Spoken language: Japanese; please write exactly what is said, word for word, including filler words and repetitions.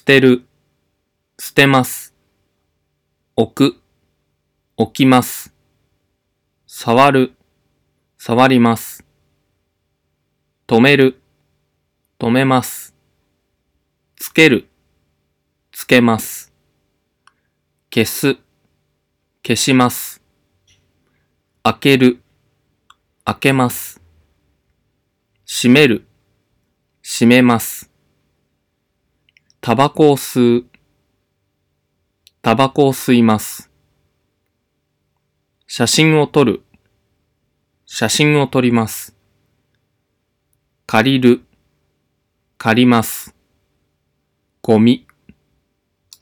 てる、捨てます。置く、置きます。触る、触ります。止める、止めます。つける、つけます。消す、消します。開ける、開けます。閉める、閉めます。タバコを吸う、タバコを吸います。写真を撮る、写真を撮ります。借りる、借ります。ゴミ、